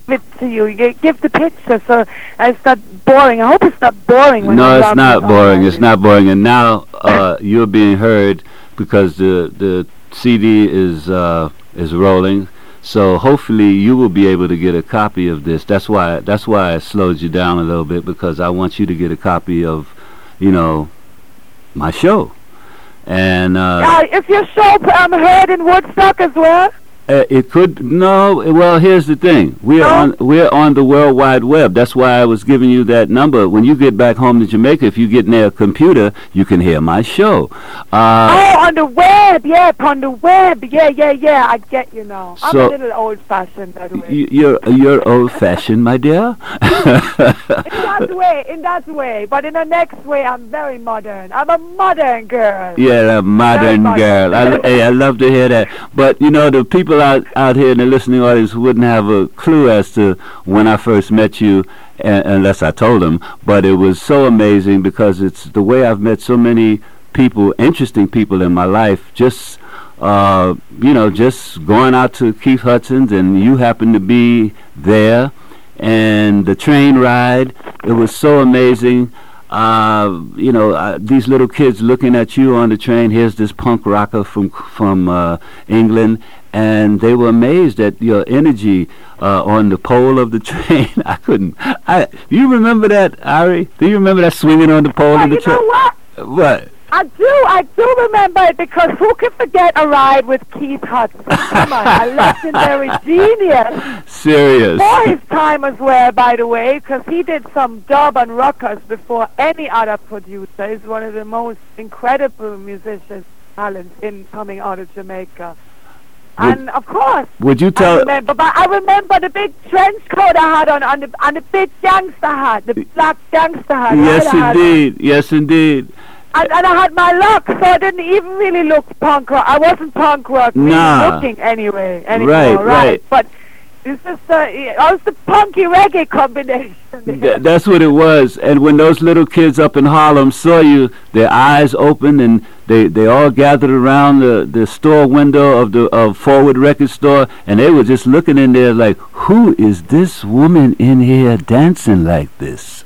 it to you. You give the picture, so it's not boring. I hope it's not boring. When No, it's not boring. It's not boring. And now you're being heard because the CD is rolling. So hopefully you will be able to get a copy of this. That's why I slowed you down a little bit, because I want you to get a copy of, my show. And is your show heard in Woodstock as well? It could no. Well, here's the thing: we're on the World Wide Web. That's why I was giving you that number. When you get back home to Jamaica, if you get near a computer, you can hear my show. On the web, on the web, yeah. I get you now. I'm a little old-fashioned, by the way. You're old-fashioned, my dear. In that way, but in the next way, I'm very modern. I'm a modern girl. Yeah, a modern girl. I love to hear that. But the people out here in the listening audience wouldn't have a clue as to when I first met you, unless I told them. But it was so amazing because it's the way I've met so many people, interesting people in my life. Just just going out to Keith Hudson's, and you happened to be there, and the train ride. It was so amazing. These little kids looking at you on the train. Here's this punk rocker from England, and they were amazed at your energy on the pole of the train. Do you remember that, Ari? Do you remember that swinging on the pole of the train? You know what? What? I do remember it, because who can forget a ride with Keith Hudson? Come on, a legendary genius. Serious. Before his time as well, by the way, because he did some dub and rockers before any other producer. He's one of the most incredible musicians, talents in coming out of Jamaica. And of course, would you tell? I remember the big trench coat I had on the big gangster hat, the black gangster hat. Yes, indeed. And I had my locks, so I didn't even really look punk rock. I wasn't punk rock looking anyway anymore, right? But it's just it was the punky reggae combination. That's what it was. And when those little kids up in Harlem saw you, their eyes opened, and they all gathered around the store window of Forward Record Store, and they were just looking in there like, who is this woman in here dancing like this?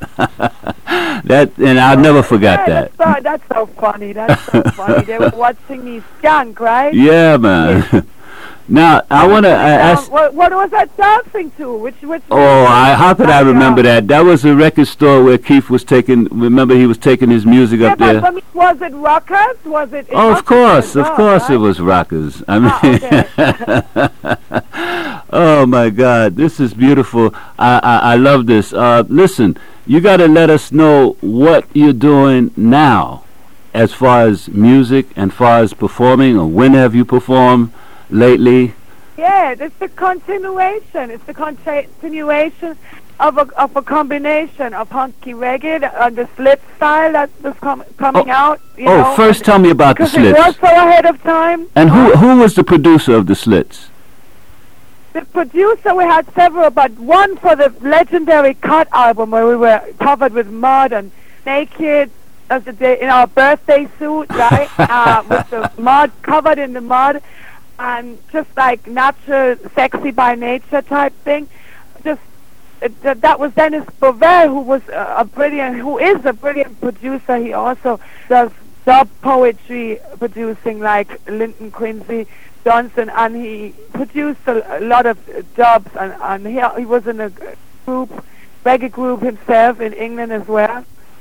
And I'll never forget that. That's so funny. That's so funny. They were watching me skunk, right? Yeah, man. Now, I want to ask... What was that dancing to? Which how could I remember that? That was a record store where Keith was remember he was taking his music up there. But was it rockers? Was it... of course right? It was rockers. I mean... Okay. Oh, my God, this is beautiful. I love this. Listen, you got to let us know what you're doing now as far as music and far as performing, or when have you performed lately? Yeah, it's the continuation. It's the continuation of a combination of funky reggae and the Slits style that was coming out. First tell me about the Slits. Because it was so ahead of time. And who was the producer of the Slits? The producer, we had several, but one for the legendary Cut album where we were covered with mud and naked as the day in our birthday suit, right? With the mud, covered in the mud, and just like natural, sexy by nature type thing. That was Dennis Bovell, who is a brilliant producer. He also does dub poetry producing like Linton Quincy Johnson, and he produced a lot of dubs, and he was in a reggae group himself in England as well,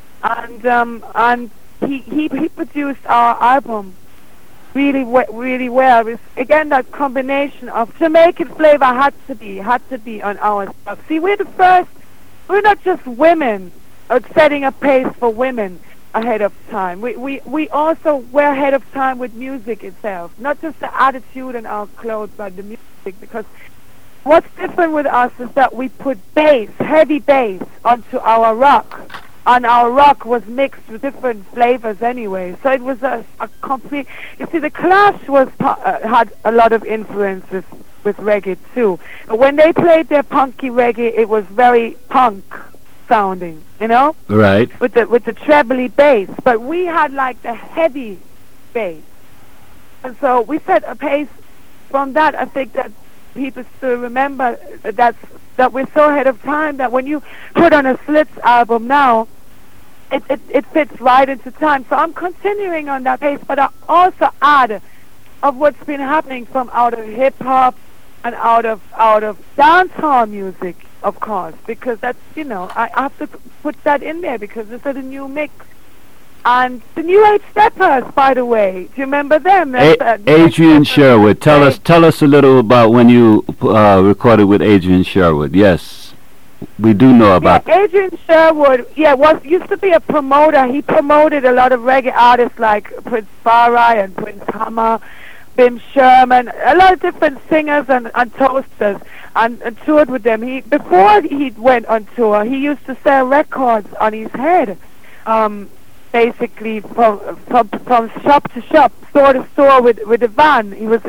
and he produced our album really well. It's, again, that combination of Jamaican flavor had to be on our stuff. See, we're the first. We're not just women setting a pace for women ahead of time. We also were ahead of time with music itself, not just the attitude and our clothes, but the music. Because what's different with us is that we put bass, heavy bass, onto our rock, and our rock was mixed with different flavors anyway. So it was a complete. You see, the Clash had a lot of influences with reggae too. But when they played their punky reggae, it was very punk sounding, right, with the trebly bass, but we had like the heavy bass, and so we set a pace from that. I think that people still remember that we're so ahead of time that when you put on a Slits album now, it fits right into time. So I'm continuing on that pace, but I also add of what's been happening from out of hip hop and out of dancehall music, of course, because that's, I have to put that in there because it's a new mix. And the New Age Steppers, by the way, do you remember them? Adrian Sherwood. Tell us a little about when you recorded with Adrian Sherwood. Yes, we do know about. Yeah, Adrian Sherwood. Yeah, used to be a promoter. He promoted a lot of reggae artists like Prince Farai and Prince Hammer, Bim Sherman, a lot of different singers and toasters, and toured with them. Before he went on tour, he used to sell records on his head. Basically from shop to shop, store to store with a van. He was,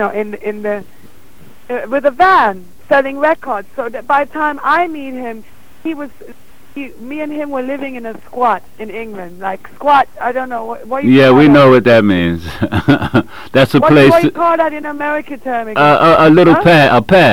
with a van selling records. So that by the time I meet him, me and him were living in a squat in England. Like squat, I don't know what you. Yeah, we know what that means. That's a place. What do you call that in American terms? A little pad,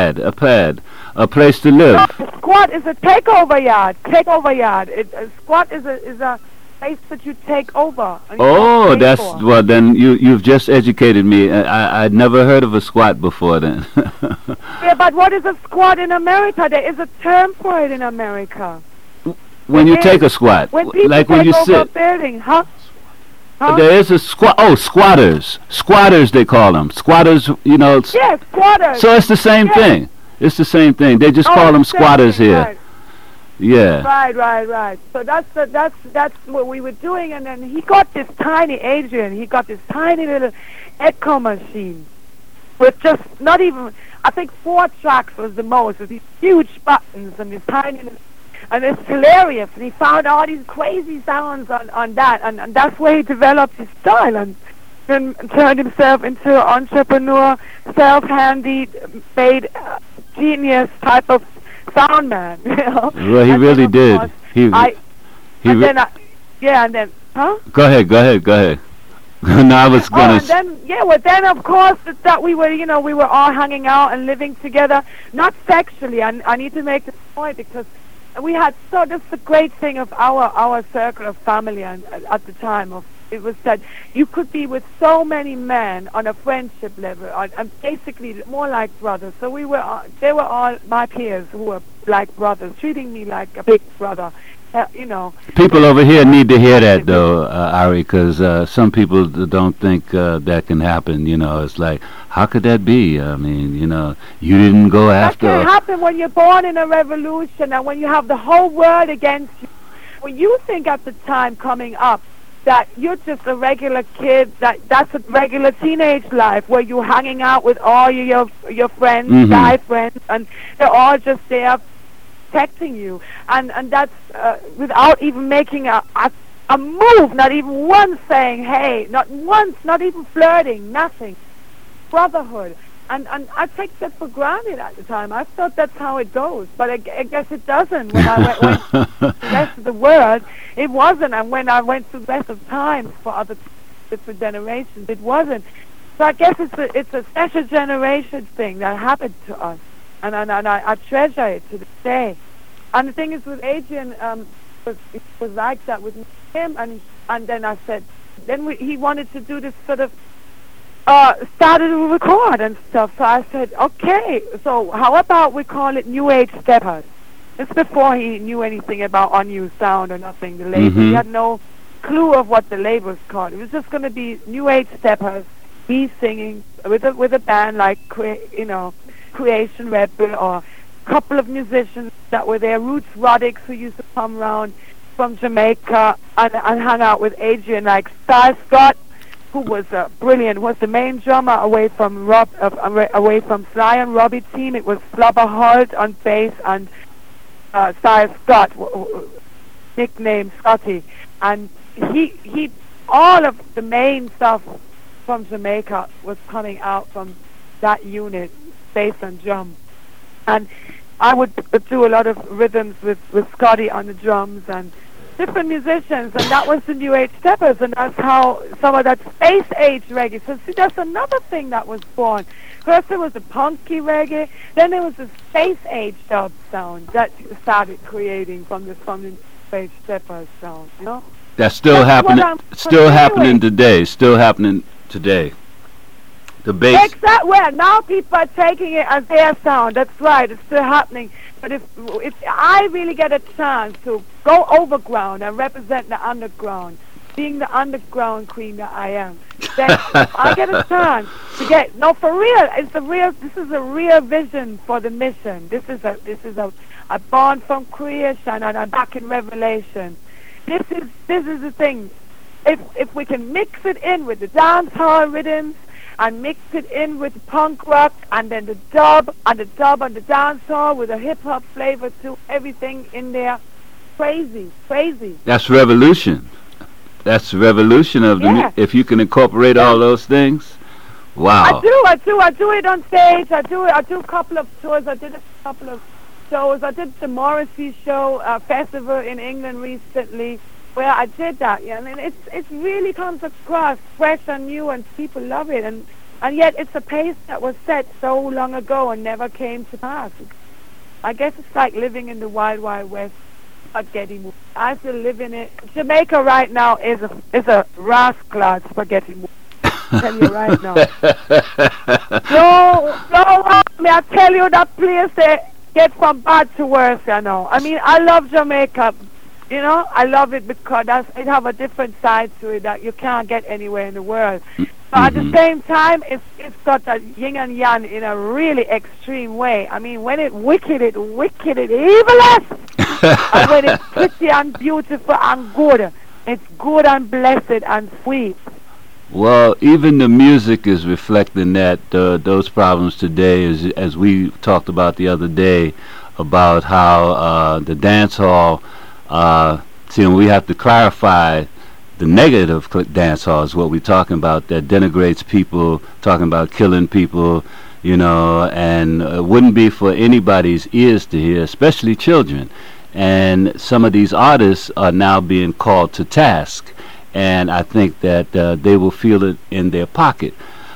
a place to live. No, squat is a takeover yard. A squat is a place that you take over. Oh, well. Then you've just educated me. I'd never heard of a squat before. Then. Yeah, but what is a squat in America? There is a term for it in America. When you take a squat, when people like take when you over sit. a building, huh? There is a squat. Oh, squatters. Squatters, they call them. Squatters, Yes, squatters. So it's the same thing. It's the same thing. They just call them squatters here. Right. Yeah. Right. So that's what we were doing, and then he got this tiny little echo machine with just not even, I think 4 tracks was the most, with these huge buttons and this tiny little. And it's hilarious. And he found all these crazy sounds on that. And that's where he developed his style and then turned himself into an entrepreneur, self-handmade, genius type of sound man. Well, he really did. And then, huh? Go ahead. No, I was gonna. Then of course that we were all hanging out and living together, not sexually. I need to make this point because we had that's the great thing of our circle of family and at the time it was that you could be with so many men on a friendship level and basically more like brothers. So they were all my peers who were like brothers, treating me like a big brother. People over here need to hear that, though, Ari, because some people don't think that can happen. It's like, how could that be? I mean, you didn't go after. That can happen when you're born in a revolution and when you have the whole world against you. When you think at the time coming up that you're just a regular kid, that's a regular teenage life where you're hanging out with all your friends, guy friends, and they're all just there protecting you, and that's without even making a move, not even once saying hey, not once, not even flirting, nothing. Brotherhood, and I take that for granted at the time. I thought that's how it goes, but I guess it doesn't. When I went to the rest of the world, it wasn't, and when I went to the rest of time for other different generations, it wasn't. So I guess it's a special generation thing that happened to us. And I treasure it to this day. And the thing is with Adrian, it was like that with him. And then I said, he wanted to do this sort of, started to record and stuff. So I said, okay, so how about we call it New Age Steppers? It's before he knew anything about Unused Sound or nothing, the label. He had no clue of what the label was called. It was just going to be New Age Steppers, me singing with a band like, Creation Rebel, or a couple of musicians that were there, Roots Roddick, who used to come around from Jamaica and hang out with Adrian, like Star Scott, who was brilliant, was the main drummer away from Sly and Robbie team. It was Flubber Holt on bass and Star Scott, nicknamed Scotty, and he all of the main stuff from Jamaica was coming out from that unit, bass and drum. And I would do a lot of rhythms with Scotty on the drums, and different musicians, and that was the New Age Steppers, and that's how some of that space age reggae. So see, that's another thing that was born. First there was the punky reggae, then there was the space age dub sound that started creating from the New Age Steppers sound, you know? That's still happening today. Still happening today. The bass. Exactly. Well, now people are taking it as their sound. That's right. It's still happening. But if I really get a chance to go overground and represent the underground, being the underground queen that I am, then I get a chance to get for real. This is a real vision for the mission. This is a born from creation and I'm back in Revelation. This is the thing. If we can mix it in with the dance hall rhythms and mix it in with punk rock and then the dub and the dance hall with a hip hop flavor to everything in there, crazy. That's revolution. That's the revolution of the. If you can incorporate all those things, wow. I do it on stage. I do a couple of tours. I did a couple of shows. I did the Morrissey show festival in England recently, where I did that. Yeah, and it really comes across fresh and new, and people love it. And yet it's a pace that was set so long ago and never came to pass. I guess it's like living in the wild, wild west. Spaghetti movie. I still live in it. Jamaica right now is a rascal spaghetti movie. I tell you right now. No, I tell you that place they get from bad to worse. I know. I mean, I love Jamaica. You know, I love it because it have a different side to it that you can't get anywhere in the world. But at the same time, it's got that yin and yang in a really extreme way. I mean, when it wicked, evilest. And when it's pretty and beautiful and good, it's good and blessed and sweet. Well, even the music is reflecting that those problems today, as we talked about the other day, about how the dance hall. See, we have to clarify the negative dance hall is what we're talking about that denigrates people, talking about killing people, you know, and it wouldn't be for anybody's ears to hear, especially children. And some of these artists are now being called to task, and I think that they will feel it in their pocket.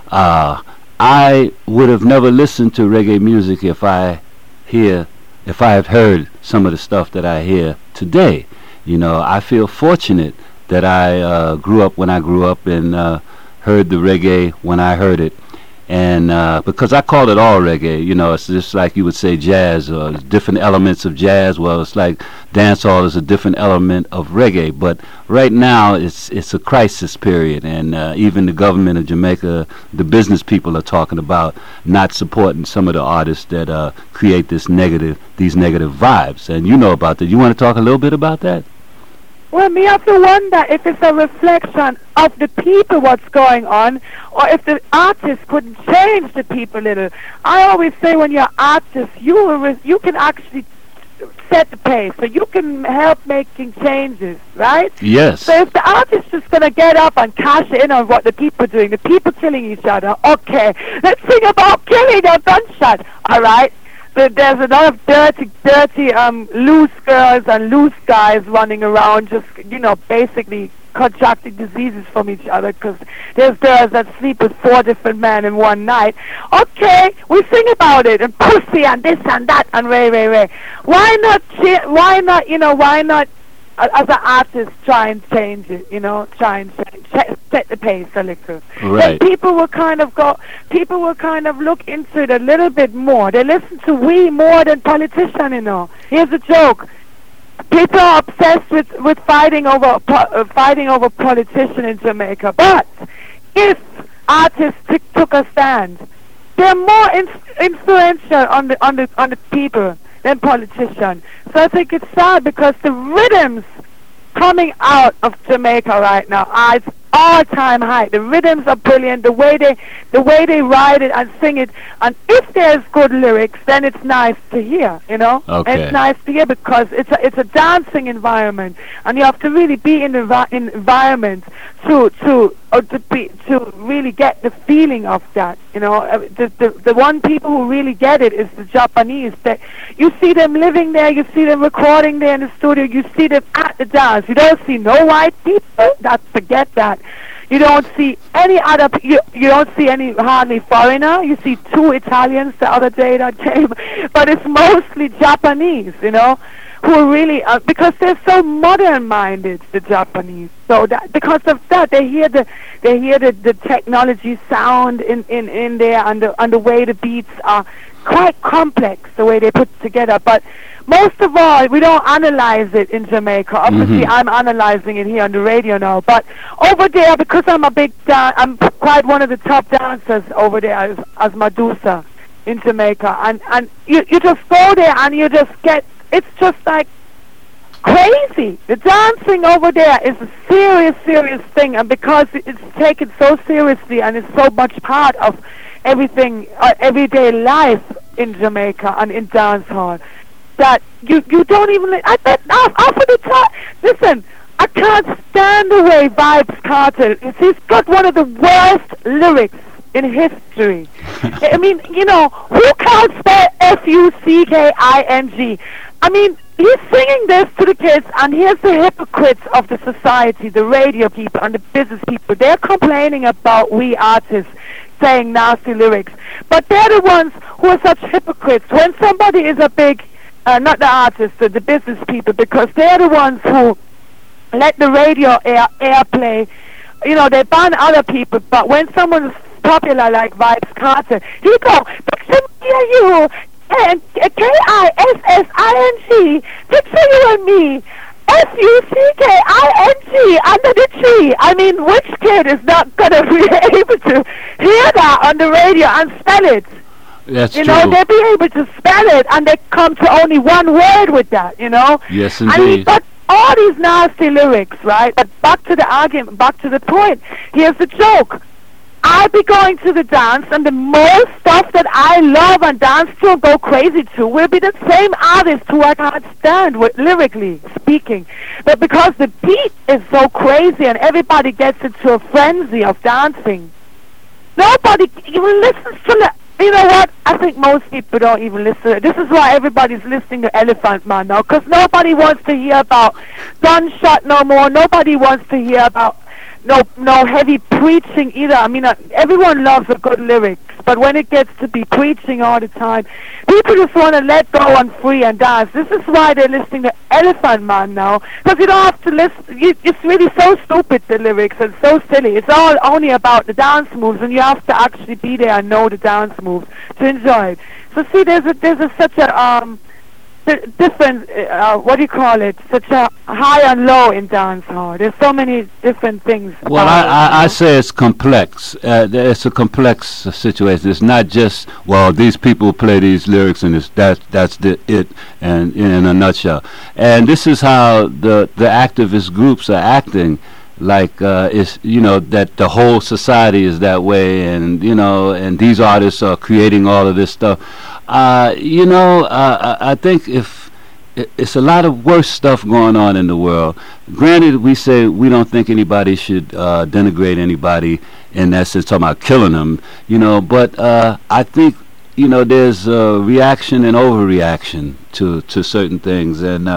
I would have never listened to reggae music if I had heard some of the stuff that I hear today. You know, I feel fortunate that I grew up when I grew up and heard the reggae when I heard it. And because I call it all reggae, you know, it's just like you would say jazz or different elements of jazz. Well, it's like dancehall is a different element of reggae. But right now, it's a crisis period, and even the government of Jamaica, the business people are talking about not supporting some of the artists that create these negative vibes. And you know about that. You want to talk a little bit about that? Well, me have to wonder if it's a reflection of the people what's going on, or if the artist couldn't change the people a little. I always say when you're an artist, you can actually set the pace, so you can help making changes, right? Yes. So if the artist is going to get up and cash in on what the people are doing, the people killing each other, okay, let's sing about killing a gunshot, all right? There's a lot of dirty, loose girls and loose guys running around just, you know, basically contracting diseases from each other because there's girls that sleep with 4 different men in one night. Okay, we sing about it, and pussy and this and that and ray. Why not, as an artist, try and change it, you know, set the pace a little. Right. Then people will kind of look into it a little bit more. They listen to we more than politicians, you know. Here's a joke. People are obsessed with fighting over politicians in Jamaica. But if artists took a stand, they're more influential on the people than politicians. So I think it's sad because the rhythms coming out of Jamaica right now are its all-time high. The rhythms are brilliant. The way they ride it and sing it, and if there's good lyrics, then it's nice to hear. You know, okay. It's nice to hear because it's a dancing environment, and you have to really be in the environment to really get the feeling of that. You know, the one people who really get it is the Japanese. That you see them living there, you see them recording there in the studio, you see them at the dance. You don't see no white people. Forget that. You don't see any other. You don't see any hardly foreigner. You see 2 Italians the other day that came, but it's mostly Japanese. You know, who are really because they're so modern-minded, the Japanese. So that because of that, they hear the technology sound in there, and the way the beats are quite complex, the way they put together. But most of all, we don't analyze it in Jamaica. Obviously, I'm analyzing it here on the radio now. But over there, because I'm I'm quite one of the top dancers over there as Medusa in Jamaica. And you just go there and you just get, it's just like crazy. The dancing over there is a serious thing. And because it's taken so seriously and it's so much part of everything, everyday life in Jamaica and in dance hall, that you don't even. I bet after the time. Listen, I can't stand the way Vybz Kartel. He's got one of the worst lyrics in history. I mean, you know, who can't spell Fucking? I mean, he's singing this to the kids, and here's the hypocrites of the society, the radio people and the business people. They're complaining about we artists saying nasty lyrics, but they're the ones who are such hypocrites. When somebody is a big not the artists, the business people, because they're the ones who let the radio airplay. You know, they ban other people, but when someone's popular like Vybz Kartel, he go, picture me and you, and Kissing, picture you and me, Fucking under the tree. I mean, which kid is not going to be able to hear that on the radio and spell it? That's you true. know, they'll be able to spell it, and they come to only one word with that, you know? Yes, And indeed. he's got all these nasty lyrics, right? But back to the argument, back to the point. Here's the joke. I'll be going to the dance, and the most stuff that I love and dance to and go crazy to will be the same artist who I can't stand with, lyrically speaking. But because the beat is so crazy and everybody gets into a frenzy of dancing, nobody even listens to the... You know what? I think most people don't even listen. This is why everybody's listening to Elephant Man now, because nobody wants to hear about gunshot no more. Nobody wants to hear about no heavy preaching either. I mean, everyone loves a good lyrics, but when it gets to be preaching all the time, people just want to let go and free and dance. This is why they're listening to Elephant Man now, because you don't have to listen. It's really so stupid, the lyrics, and so silly. It's all only about the dance moves, and you have to actually be there and know the dance moves to enjoy it. So see, there's such a different, what do you call it, such a high and low in dance hall. There's so many different things. Well, I say it's complex. It's a complex situation. It's not just, well, these people play these lyrics and that's it, and in a nutshell. And this is how the activist groups are acting. Like it's, you know, that the whole society is that way, and you know, and these artists are creating all of this stuff. You know, I think if it's a lot of worse stuff going on in the world. Granted, we say we don't think anybody should denigrate anybody in that sense, talking about killing them, you know, but I think, you know, there's reaction and overreaction to certain things, and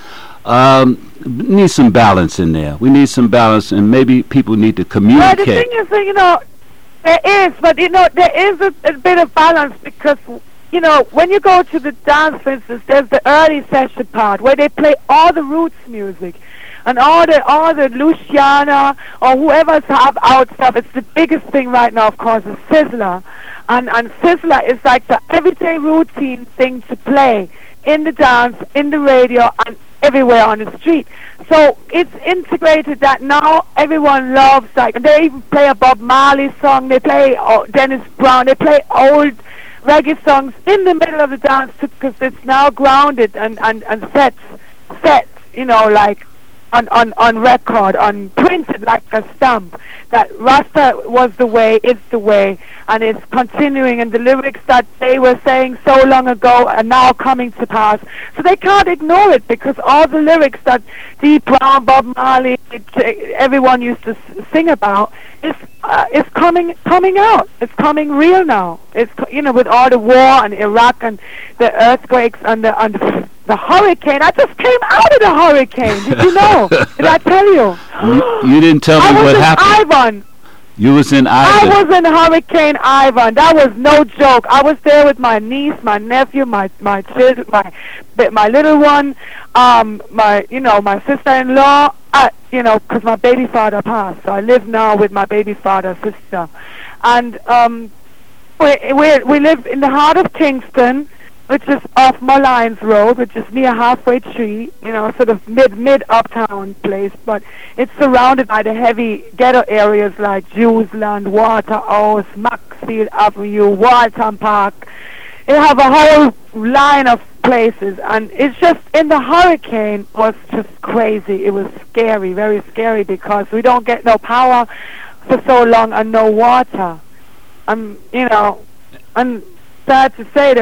need some balance in there. We need some balance, and maybe people need to communicate. Well, the thing is, you know, there is, but you know, there is a bit of balance, because you know, when you go to the dance, for instance, there's the early session part where they play all the roots music and all the Luciana or whoever's have out stuff. It's the biggest thing right now, of course, is Sizzler, and Sizzler is like the everyday routine thing to play in the dance, in the radio, and everywhere on the street. So it's integrated that now everyone loves, like, they even play a Bob Marley song, they play Dennis Brown, they play old reggae songs in the middle of the dance, because it's now grounded and set, you know, like on record, on printed like a stamp, that Rasta was the way, it's the way, and it's continuing, and the lyrics that they were saying so long ago are now coming to pass. So they can't ignore it, because all the lyrics that Dee Brown, Bob Marley, everyone used to sing about is coming out. It's coming real now. It's, you know, with all the war and Iraq and the earthquakes and the hurricane. I just came out of the hurricane. Did you know? Did I tell you? You didn't tell me what happened. Ivan. You was in Ivan. I was in Hurricane Ivan. That was no joke. I was there with my niece, my nephew, my children, my little one, my sister-in-law. You know, because my baby father passed, so I live now with my baby father's sister, and we live in the heart of Kingston, which is off Molynes Road, which is near Halfway Tree, you know, sort of mid uptown place, but it's surrounded by the heavy ghetto areas like Jewsland, Waterhouse, Maxfield Avenue, Walton Park. They have a whole line of places, and it's just, in the hurricane was just crazy. It was scary, very scary, because we don't get no power for so long and no water. You know, and sad to say,